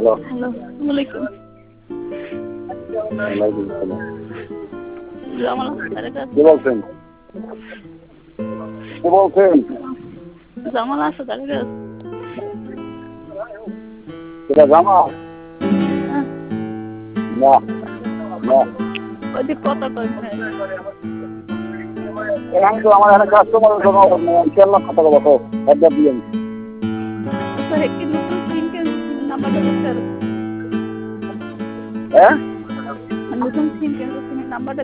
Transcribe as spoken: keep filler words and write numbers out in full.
Hello. Hello, আসসালামু আলাইকুম। ওয়ালাইকুম আসসালাম। জামাল আখতারের কাছে কে বলছেন? কে বলছেন? জামাল আখতারের কাছে এটা জামাল? হ্যাঁ, না, না। ওই যে কথা কয় ভাই। এখানে তো আমার একটা কাস্টমারের জন্য কেল্লা কথা বলো একবার দিয়েন। স্যার একটি নতুন সিম কেন সিমের নাম্বারটা করতে হবে। হ্যাঁ? নতুন সিম কেন সিমের নাম্বারটা